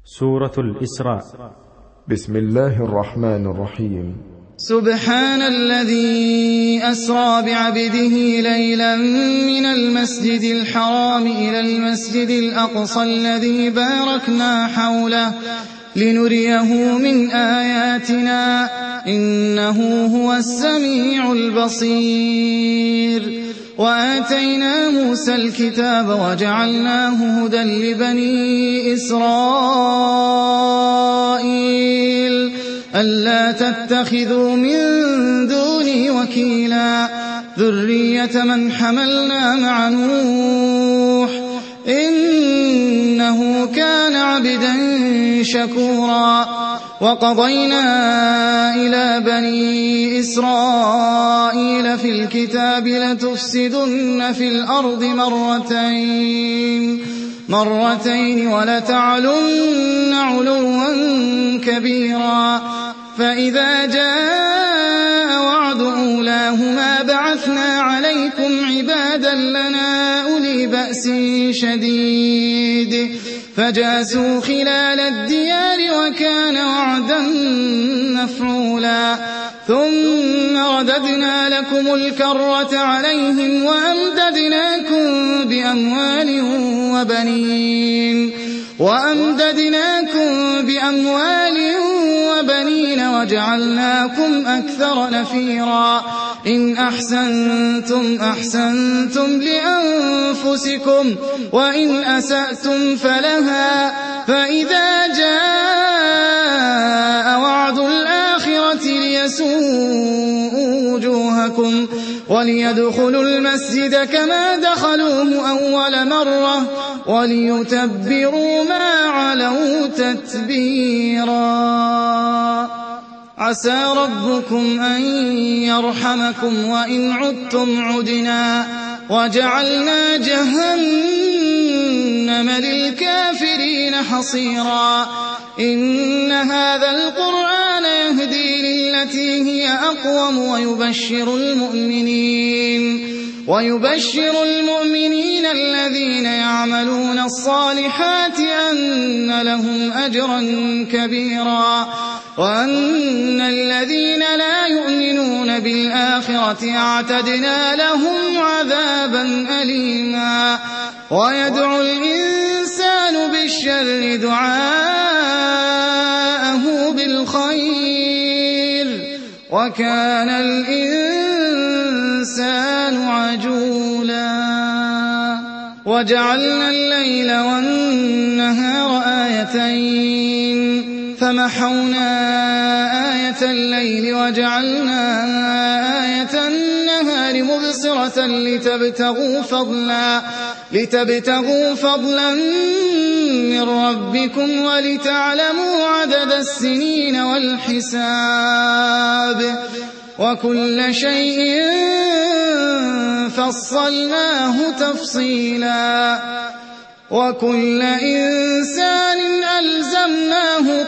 سورة الإسراء. بسم الله الرحمن الرحيم. سبحان الذي أسرى بعبده ليلا من المسجد الحرام إلى المسجد الأقصى الذي باركنا حوله لنريه من آياتنا إنه هو السميع البصير. وآتينا موسى الكتاب وجعلناه هدى لبني إسرائيل ألا تتخذوا من دوني وكيلا ذرية من حملنا مع نوح إنه كان عبدا شكورا. وقضينا إلى بني إسرائيل في الكتاب لتفسدن في الأرض مرتين ولتعلن علوا كبيرا. فإذا جاء وعد أولاهما بعثنا عليكم عبادا لنا أولي بأس شديد فجاسوا خلال الديار وكان وعدا مفعولا. ثم رددنا لكم الكرة عليهم وأمددناكم بأموال وبنين وجعلناكم أكثر نفيرا. إن أحسنتم أحسنتم لأنفسكم وإن أسأتم فلها. فإذا جاء وعد الآخرة ليسوءوا وجوهكم وليدخلوا المسجد كما دخلوه أول مرة وليتبروا ما علوا تتبيرا. عسى ربكم أن يرحمكم وإن عدتم عدنا وجعلنا جهنم للكافرين حصيرا. إن هذا القرآن يهدي للتي هي أقوم ويبشر المؤمنين الذين يعملون الصالحات أن لهم أجرا كبيرا وأن الذين لا يؤمنون بالآخرة اعتدنا لهم عذابا أليما. ويدعو الإنسان بالشر دعاءه بالخير وكان الإنسان عجولا. وجعلنا الليل والنهار آيتين فمحونا آية الليل وجعلنا آية النهار مبصرة لتبتغوا فضلا من ربكم ولتعلموا عدد السنين والحساب وكل شيء فصلناه تفصيلا. وكل إنسان ألزمناه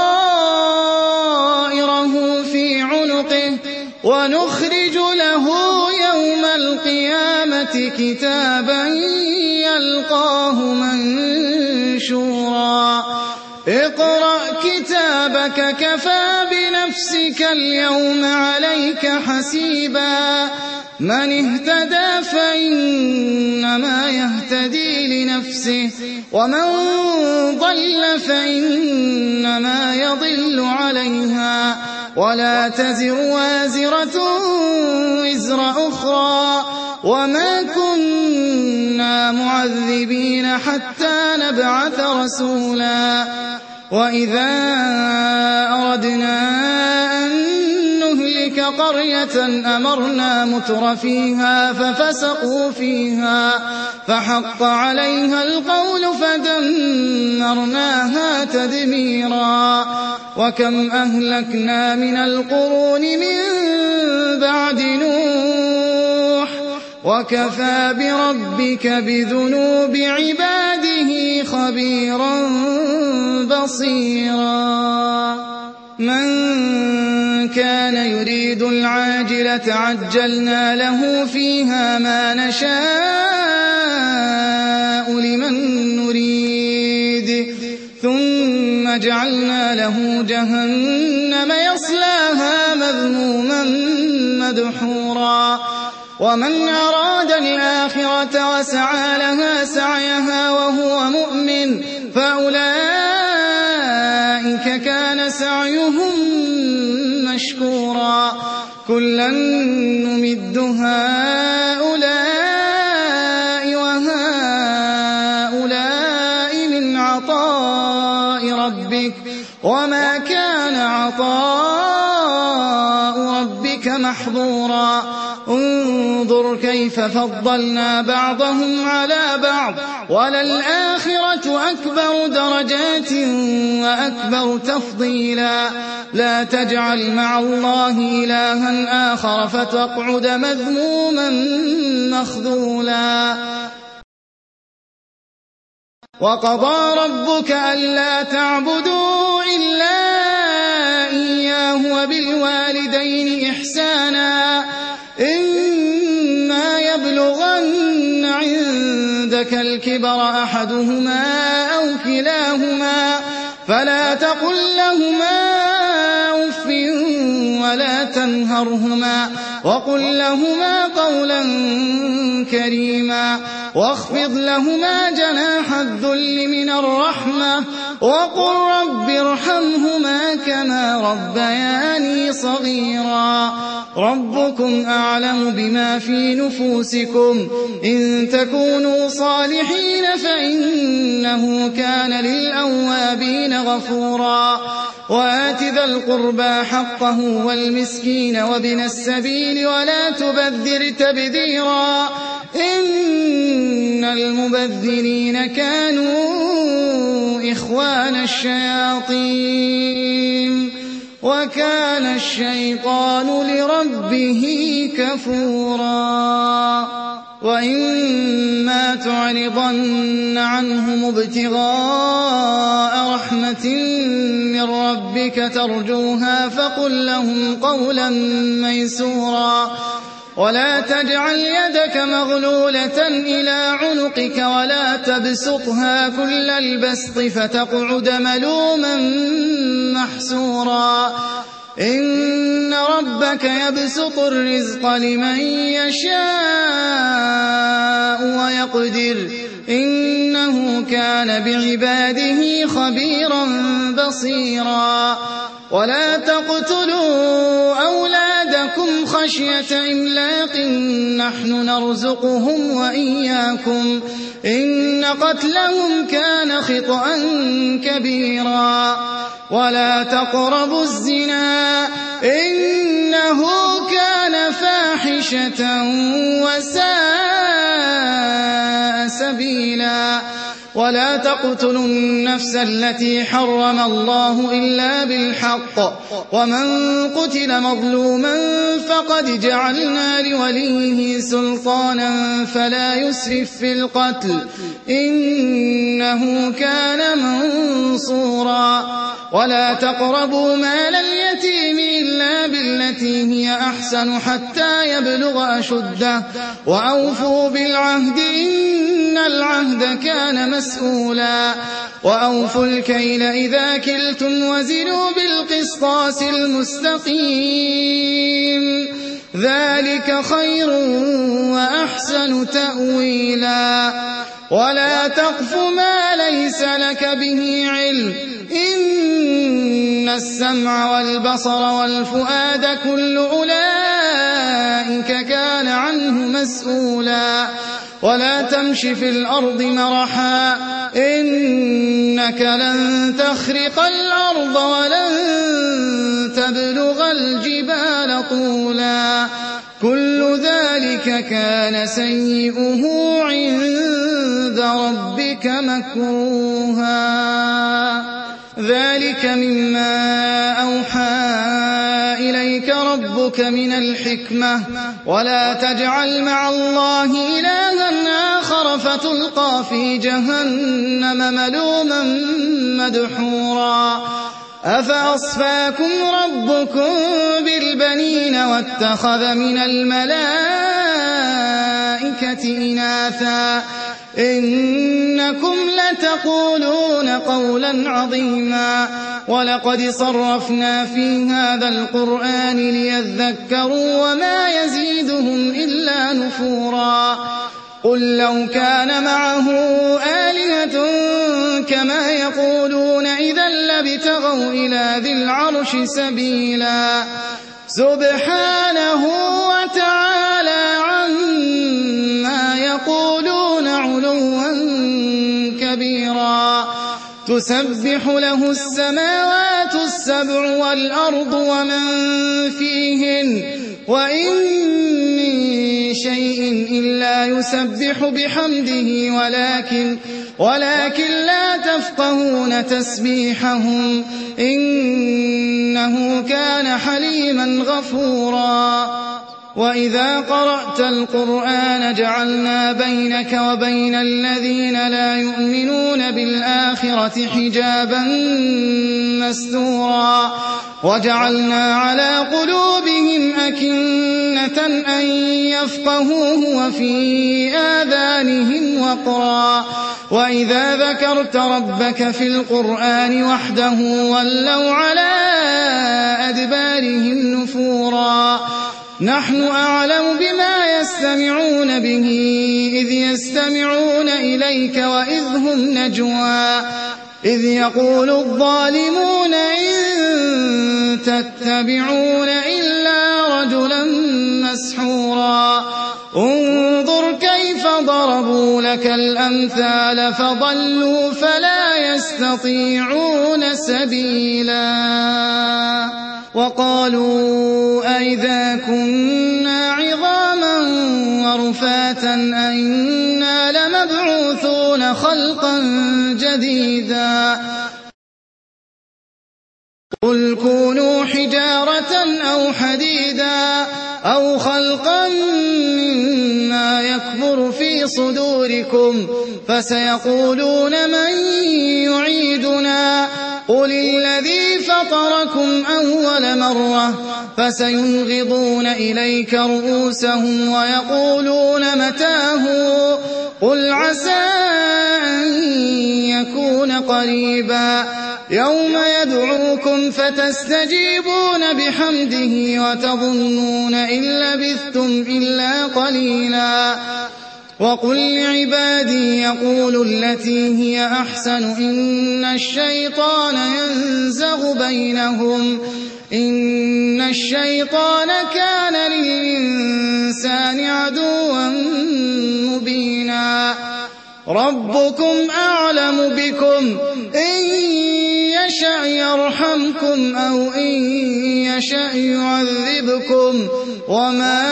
طائره في عنقه ونخرج له يوم القيامة كتابا يلقاه منشورا. اقرأ كتابك كفى بنفسك اليوم عليك حسيبا. من اهتدى فإنما يهتدي لنفسه ومن ضل فإنما يضل عليها ولا تزر وازرة وزر أخرى وما كنا معذبين حتى نبعث رسولا. وإذا أردنا أن نهلك قرية أمرنا متر فيها ففسقوا فيها فحق عليها القول فدمرناها تدميرا. وكم أهلكنا من القرون من بعد نوح وكفى بربك بذنوب عباده خبيرا بصيرا. من كان يريد العاجلة عجلنا له فيها ما نشاء لمن نريد ثم ثم جعلنا له جهنم يصلاها مذموما مدحورا ومن أراد الآخرة وسعى لها سعيها وهو مؤمن فأولئك كان سعيهم مشكورا كلا نمد هؤلاء وهؤلاء من عطاء ربك وما كان عطاء ربك محظورا انظر كيف فضلنا بعضهم على بعض وللآخرة أكبر درجات وأكبر تفضيلا لا تجعل مع الله إلها آخر فتقعد مذموما مخذولا وقضى ربك ألا تعبدوا إلا إياه وبالوالدين إحسانا إما يبلغن عندك الكبر أحدهما أو كلاهما فلا تقل لهما أف ولا تنهرهما وقل لهما قولا كريما واخفض لهما جناح الذل من الرحمة وقل رب ارحمهما كما ربياني صغيرا ربكم أعلم بما في نفوسكم إن تكونوا صالحين فإنه كان للأوابين غفورا وآت ذا القربى حقه والمسكين وابن السبيل ولا تبذر تبذيرا إن المبذرين كانوا إخوان الشياطين وكان الشيطان لربه كفورا وإما تعرضن عنهم ابتغاء رحمة من ربك ترجوها فقل لهم قولا ميسورا ولا تجعل يدك مغلولة إلى عنقك ولا تبسطها كل البسط فتقعد ملوما محسورا إن ربك يبسط الرزق لمن يشاء ويقدر إنه كان بعباده خبيرا بصيرا ولا تقتلوا أولادكم خشية إملاق نحن نرزقهم وإياكم إن قتلهم كان خطأ كبيرا ولا تقربوا الزنا إنه كان فاحشة وساء سبيلا ولا تقتلوا النفس التي حرم الله إلا بالحق ومن قتل مظلوما فقد جعلنا لوليه سلطانا فلا يسرف في القتل إنه كان منصورا ولا تقربوا مال اليتيم إلا بالتي هي أحسن حتى يبلغ أشده وأوفوا بالعهد إن العهد كان مسؤولا وأوفوا الكيل إذا كلتم وزنوا بالقسطاس المستقيم ذلك خير وأحسن تأويلا ولا تقف ما ليس لك به علم إن السمع والبصر والفؤاد كل أولئك كان عنه مسؤولا ولا تمش في الأرض مرحا إنك لن تخرق الأرض ولن تبلغ الجبال طولا كل ذلك كان سيئه عند ربك مكروها ذلك مما أوحى إليك ربك من الحكمة ولا تجعل مع الله إلها آخر فتلقى في جهنم ملوما مدحورا أفأصفاكم ربكم بالبنين واتخذ من الملائكة الْمَلَائِكَةِ إِنَاثًا إِنَّكُمْ لَتَقُولُونَ قَوْلًا عَظِيمًا وَلَقَدْ صَرَّفْنَا فِي هَذَا الْقُرْآنِ لِيَذَّكَّرُوا وَمَا يَزِيدُهُمْ إِلَّا نُفُورًا قُل لَّوْ كَانَ مَعَهُ آلِهَةٌ كَمَا يَقُولُونَ إِذًا لَّابْتَغَوْا إِلَىٰ ذِي الْعَرْشِ سَبِيلًا سُبْحَانَهُ وَتَعَالَىٰ عَمَّا يَقُولُونَ عُلُوًّا كَبِيرًا تُسَبِّحُ لَهُ السَّمَاوَاتُ السَّبْعُ وَالْأَرْضُ وَمَن فِيهِنَّ وَإِن مِّن شَيْءٍ إِلَّا يُسَبِّحُ بِحَمْدِهِ وَلَٰكِن لَّا تَفْقَهُونَ تَسْبِيحَهُمْ إِنَّهُ كَانَ حَلِيمًا غَفُورًا وَإِذَا قَرَأْتَ الْقُرْآنَ جَعَلْنَا بَيْنَكَ وَبَيْنَ الَّذِينَ لَا يُؤْمِنُونَ بِالْآخِرَةِ حِجَابًا مَّسْتُورًا وَجَعَلْنَا عَلَىٰ قُلُوبِهِمْ أَكِنَّةً أَن يَفْقَهُوهُ وَفِي آذَانِهِمْ وَقْرًا وَإِذَا ذَكَرْتَ رَبَّكَ فِي الْقُرْآنِ وَحْدَهُ وَلَّوْا عَلَىٰ أَدْبَارِهِمْ نُفُورًا نَحْنُ أَعْلَمُ بِمَا يَسْتَمِعُونَ بِهِ إِذْ يَسْتَمِعُونَ إِلَيْكَ وَإِذْ هُمْ نَجْوَىٰ إِذْ يَقُولُ الظَّالِمُونَ إِن تَتَّبِعُونَ إِلَّا رَجُلًا مَّسْحُورًا انظُرْ كَيْفَ ضَرَبُوا لَكَ الْأَمْثَالَ فَضَلُّوا فَلَا يَسْتَطِيعُونَ سَبِيلًا وَقَالُوا أَإِذَا كُنَّا عِظَامًا وَرُفَاتًا أَإِنَّا لَمَبْعُوثُونَ خَلْقًا جَدِيدًا قُلْ كُونُوا حِجَارَةً أَوْ حَدِيدًا أَوْ خَلْقًا مِّمَّا يَكْبُرُ فِي صُدُورِكُمْ فَسَيَقُولُونَ مَن يُعِيدُنَا قُلِ الَّذِي فَطَرَكُمْ أَوَّلَ مَرَّةٍ فَسَيُنْغِضُونَ إِلَيْكَ رُءُوسَهُمْ وَيَقُولُونَ مَتَىٰ هُوَ قُلْ عَسَىٰ أَن يَكُونَ قَرِيبًا يَوْمَ يَدْعُوكُمْ فَتَسْتَجِيبُونَ بِحَمْدِهِ وَتَظُنُّونَ إِن لَّبِثْتُمْ إِلَّا قَلِيلًا وَقُل لِّعِبَادِي يَقُولُوا الَّتِي هِيَ أَحْسَنُ إِنَّ الشَّيْطَانَ يَنزَغُ بَيْنَهُمْ إِنَّ الشَّيْطَانَ كَانَ لِلْإِنسَانِ عَدُوًّا مُّبِينًا رَبُّكُمْ أَعْلَمُ بِكُمْ إِن يَشَأْ يَرْحَمْكُمْ أَوْ إِن يَشَأْ يُعَذِّبْكُمْ وَمَا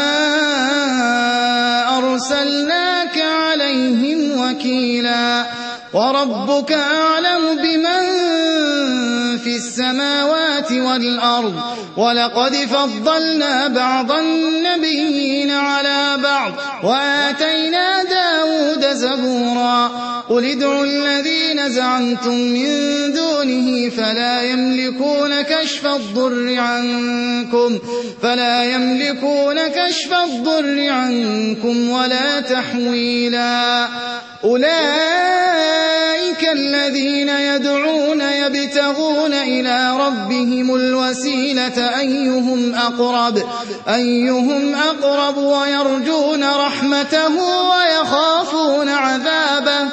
أَرْسَلْنَاكَ عَلَيْهِمْ وَكِيلًا وَرَبُّكَ أَعْلَمُ بِمَن فِي السَّمَاوَاتِ وَالْأَرْضِ وَلَقَدْ فَضَّلْنَا بَعْضَ النَّبِيِّينَ عَلَىٰ بَعْضٍ وَآتَيْنَا دَاوُودَ زَبُورًا قُلِ ادْعُوا الَّذِينَ زَعَمْتُم مِّن دُونِهِ فَلَا يَمْلِكُونَ كَشْفَ الضُّرِّ عَنكُمْ وَلَا تَحْوِيلًا أُولَٰئِكَ الَّذِينَ يَدْعُونَ يَبْتَغُونَ إِلَىٰ رَبِّهِمُ الْوَسِيلَةَ أَيُّهُمْ أَقْرَبُ وَيَرْجُونَ رَحْمَتَهُ وَيَخَافُونَ عَذَابَهُ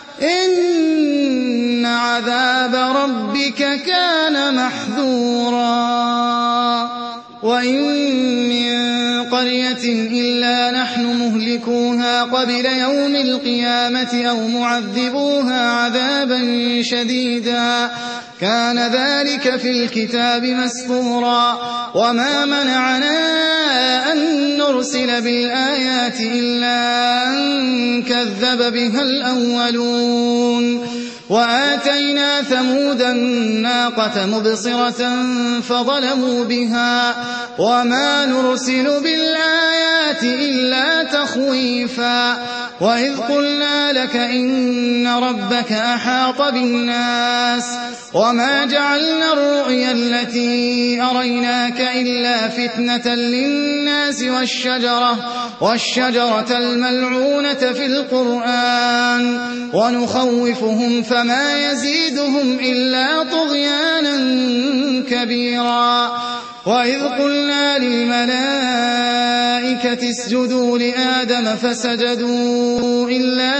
إِنَّ عَذَابَ رَبِّكَ كَانَ مَحْذُورًا وَإِن مِّن قَرْيَةٍ إِلَّا نَحْنُ مُهْلِكُوهَا قَبْلَ يَوْمِ الْقِيَامَةِ أَوْ مُعَذِّبُوهَا عَذَابًا شَدِيدًا كَانَ ذَٰلِكَ فِي الْكِتَابِ مَسْطُورًا وَمَا مَنَعَنَا أَن نُّرْسِلَ بِالْآيَاتِ إِلَّا أَن كَذَّبَ بِهَا الْأَوَّلُونَ وآتينا ثمود الناقة مبصرة فظلموا بها وما نرسل بالآيات إلا تخويفا وإذ قلنا لك إن ربك أحاط بالناس وما جعلنا الرؤيا التي أريناك إلا فتنة للناس والشجرة الملعونة في القرآن ونخوفهم فما يزيدهم إلا طغيانا كبيرا وإذ قلنا للملائكة اسجدوا لآدم فسجدوا إلا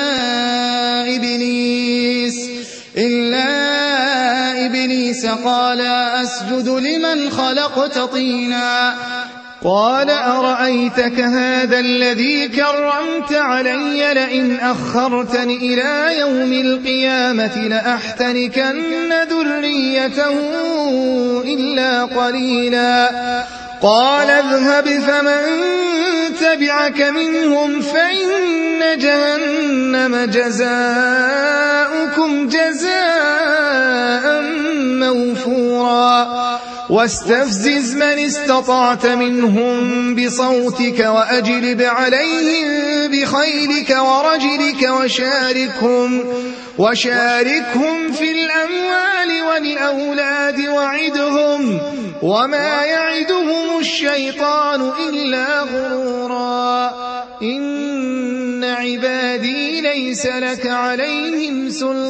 إبليس قال أسجد لمن خلقت طينا قال أرأيتك هذا الذي كرمت علي لئن أخرتني إلى يوم القيامة لأحتركن ذريته إلا قليلا قال اذهب فمن تبعك منهم فإن جهنم جزاؤكم جزاء موفورا واستفزز من استطعت منهم بصوتك وأجلب عليهم بخيلك ورجلك وشاركهم في الأموال والأولاد وعدهم وما يعدهم الشيطان إلا غرورا إن عبادي ليس لك عليهم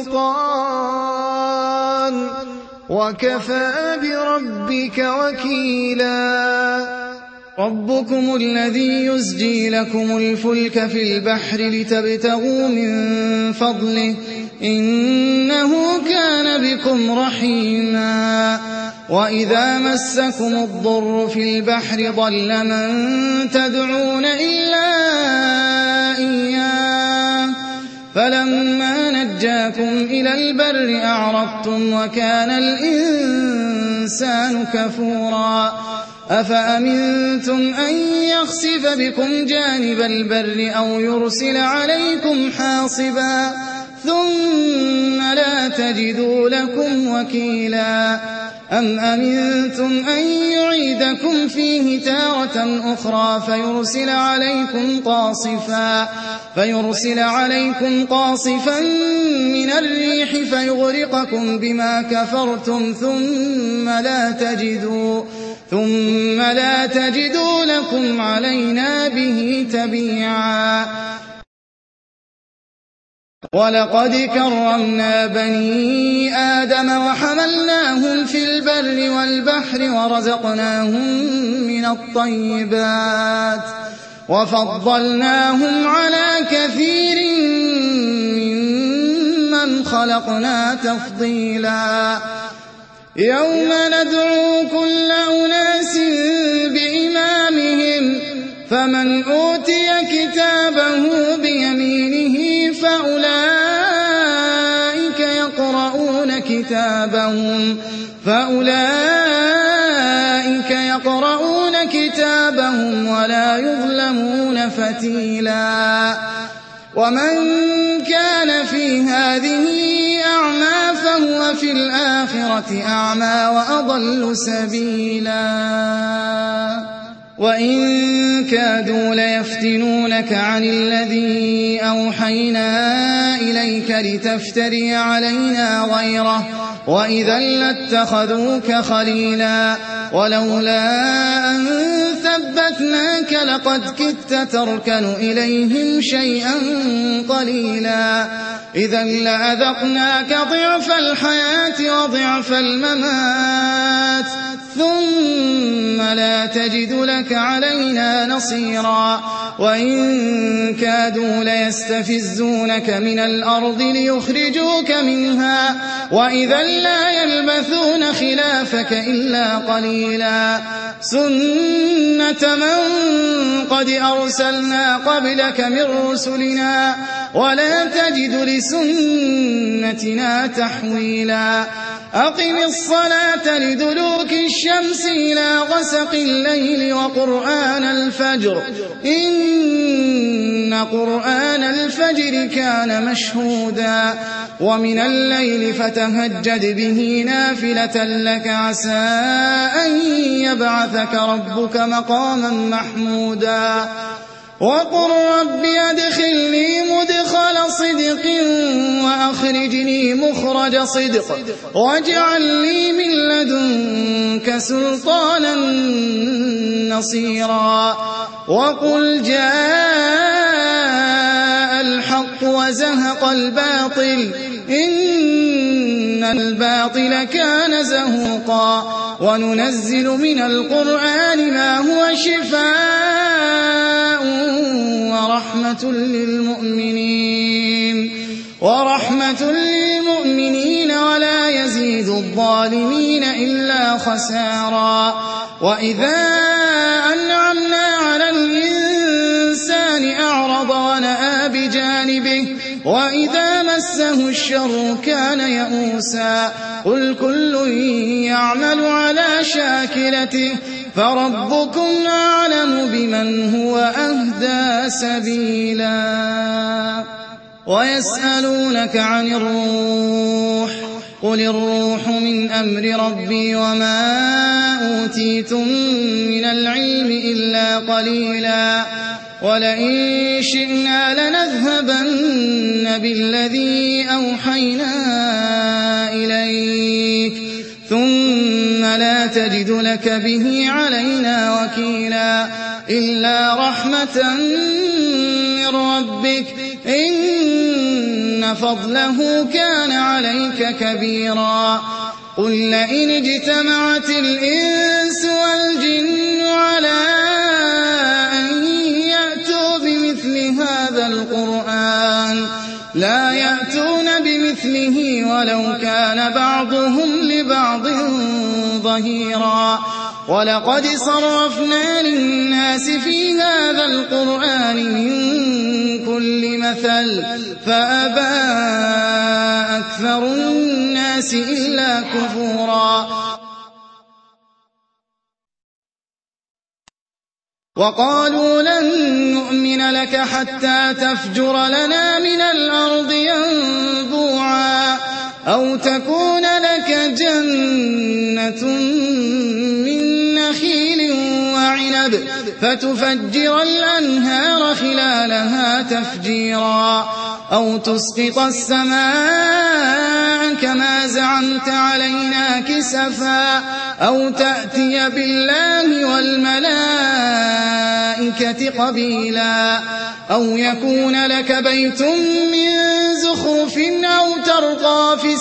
سلطان وكفى بربك وكيلا ربكم الذي يزجي لكم الفلك في البحر لتبتغوا من فضله إنه كان بكم رحيما وإذا مسكم الضر في البحر ضل من تدعون إلا إياه فلما نجاكم إلى البر أعرضتم وكان الإنسان كفورا أفأمنتم أن يخسف بكم جانب البر أو يرسل عليكم حاصبا ثم لا تجدوا لكم وكيلا أم أمنتم أن يعيدكم فيه تارة أخرى فيرسل عليكم قاصفا من الريح فيغرقكم بما كفرتم ثم لا تجدوا لكم علينا به تبيعا ولقد كرمنا بني آدم وحملناهم في البر والبحر ورزقناهم من الطيبات وفضلناهم على كثير ممن خلقنا تفضيلا يوم ندعو كل أناس بإمامهم فمن أوتي كتابه بيمينه فأولئك يقرؤون كتابهم ولا يظلمون فتيلا ومن كان في هذه أعمى فهو في الآخرة أعمى وأضل سبيلا وإن كادوا ليفتنونك عن الذي أوحينا إليك لتفتري علينا غيره وإذا لاتخذوك خليلا ولولا أن ثبتناك لقد كدت تركن إليهم شيئا قليلا إذا لأذقناك ضعف الحياة وضعف الممات ثم لا تجد لك علينا نصيرا وإن كادوا ليستفزونك من الأرض ليخرجوك منها وإذا لا يلبثون خلافك إلا قليلا سنة ومن قد أرسلنا قبلك من رسلنا ولا تجد لسنتنا تحويلا أقم الصلاة لدلوك الشمس إلى غسق الليل وقرآن الفجر إن قرآن الفجر كان مشهودا ومن الليل فتهجد به نافلة لك عسى أن يبعثك ربك مقاما محمودا وقل رب أدخلني مدخل صدق وأخرجني مخرج صدق واجعل لي من لدنك سلطانا نصيرا وقل جاء الحق وزهق الباطل إن الباطل كان زهوقا وننزل من القرآن ما هو شفاء ورحمة للمؤمنين ولا يزيد الظالمين إلا خسارا وإذا أنعمنا على الإنسان أعرض ونأى بجانبه وإذا مسه الشر كان يئوسا قل كل يعمل على شاكلته فربكم أعلم بمن هو أهدى سبيلا ويسألونك عن الروح قل الروح من أمر ربي وما أوتيتم من العلم إلا قليلا ولئن شئنا لنذهبن بالذي أوحينا إليك ثم لا تجد لك به علينا وكيلا إلا رحمة من ربك إن فضله كان عليك كبيرا قل لئن اجتمعت الإنس والجن على أن يأتوا بمثل هذا القرآن لا يأتون بمثله ولو كان بعضهم لبعض ظهيرا ولقد صرفنا للناس في هذا القرآن من كل مثل فأبى أكثر الناس إلا كفورا وقالوا لن نؤمن لك حتى تفجر لنا من الأرض ينبوعا أو تكون لك جنة من نخيل وعنب فتفجر الأنهار خلالها تفجيرا أو تسقط السماء كما زعمت علينا كسفا أو تأتي بالله والملائكة قبيلا أو يكون لك بيت من زخرف أو ترقى في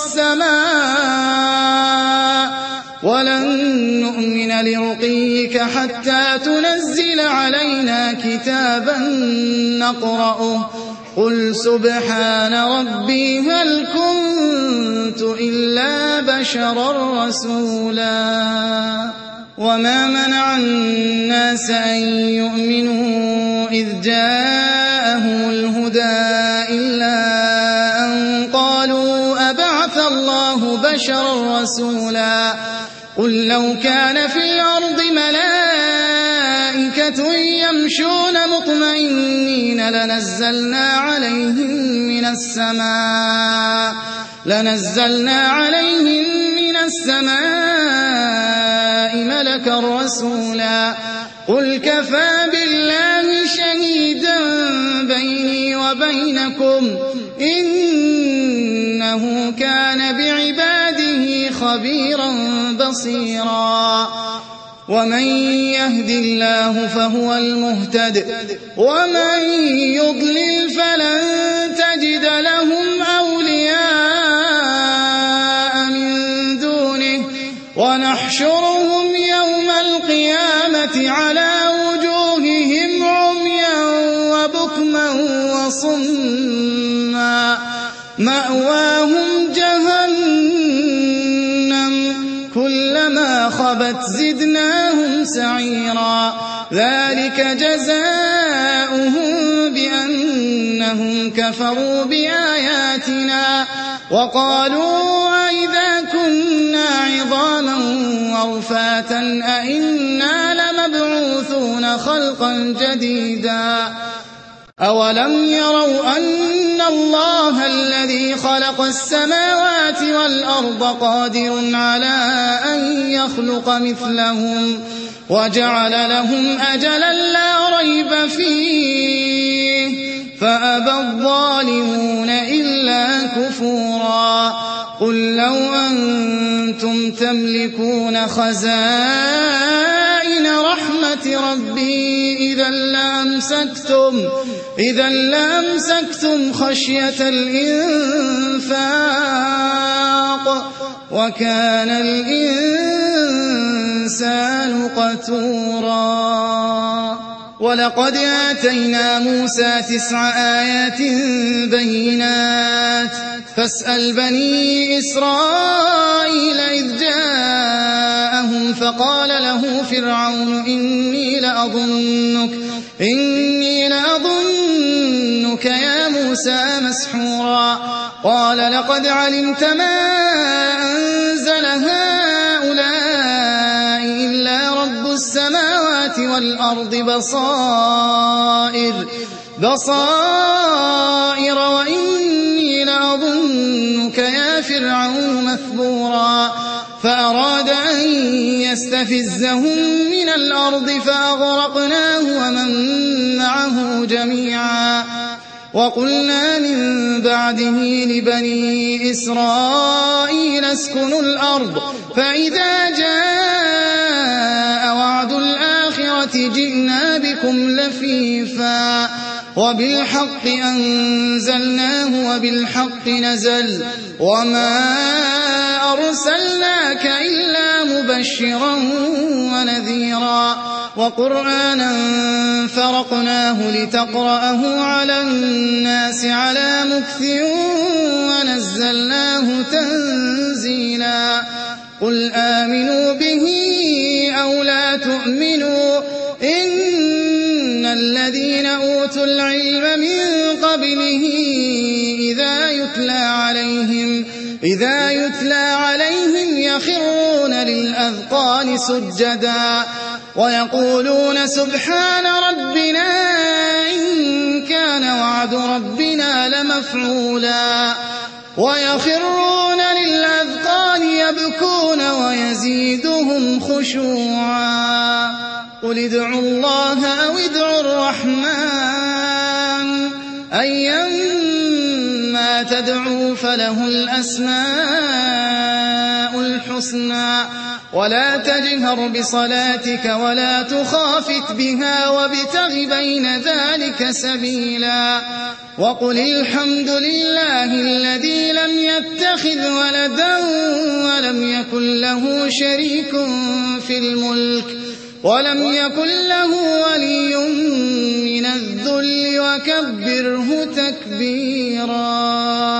السماء ولن نؤمن لرقيك حتى تنزل علينا كتابا نقرأه قل سبحان ربي هل كنت إلا بشرا رسولا وما منع الناس أن يؤمنوا إذ جاءهم الهدى إلا أن قالوا أبعث الله بشرا رسولا قل لو كان في الأرض ملائكة يمشون مطمئنين لنزلنا عليهم من السماء ملكا رسولا قل كفى بالله شهيدا بيني وبينكم إنه كان بعباده خبيرا بصيرا ومن يهد الله فهو المهتد ومن يضلل فلن تجد لهم أولياء من دونه ونحشرهم يوم القيامة على وجوههم عميا وبكما وصما مأواهم جهنم كلما خبت زدناهم سعيرا ذلك جزاؤهم بأنهم كفروا بآياتنا وقالوا أئذا كنا عظاما ورفاتا أئنا لمبعوثون خلقا جديدا أولم يروا أن الله الذي خلق السماوات والأرض قادر على أن يخلق مثلهم وجعل لهم أجلا لا ريب فيه فأبى الظالمون إلا كفورا قل لو أنتم تملكون خزائن رحمة ربي إذا لأمسكتم خشية الإنفاق وكان الإنسان قتورا ولقد آتينا موسى 9 آيات بينات فاسأل بني إسرائيل إذ جاءهم فقال له فرعون إني لأظنك يا موسى مسحورا قال لقد علمت ما أنزل هؤلاء إلا رب السماوات والأرض بصائر وإني لأظنك يا فرعون مثبورا فأراد أن يستفزهم من الأرض فأغرقناه ومن معه جميعا وقلنا من بعده لبني إسرائيل اسكنوا الأرض فإذا جاء وعد الآخرة جئنا بكم لفيفا وبالحق أنزلناه وبالحق نزل وما أرسلناك إلا مبشرا ونذيرا وقرآنا فرقناه لتقرأه على الناس على مكث ونزلناه تنزيلا قل آمنوا به أو لا تؤمنوا إن الذين أوتوا العلم من قبله إذا يتلى عليهم يخرون للأذقان سجدا ويقولون سبحان ربنا إن كان وعد ربنا لمفعولا ويخرون للأذقان يبكون ويزيدهم خشوعا قل ادعوا الله أو ادعوا الرحمن أيما تدعوا فله الأسماء الحسنى ولا تجهر بصلاتك ولا تخافت بها وابتغ بين ذلك سبيلا وقل الحمد لله الذي لم يتخذ ولدا ولم يكن له شريك في الملك ولم يكن له ولي من الذل وكبره تكبيرا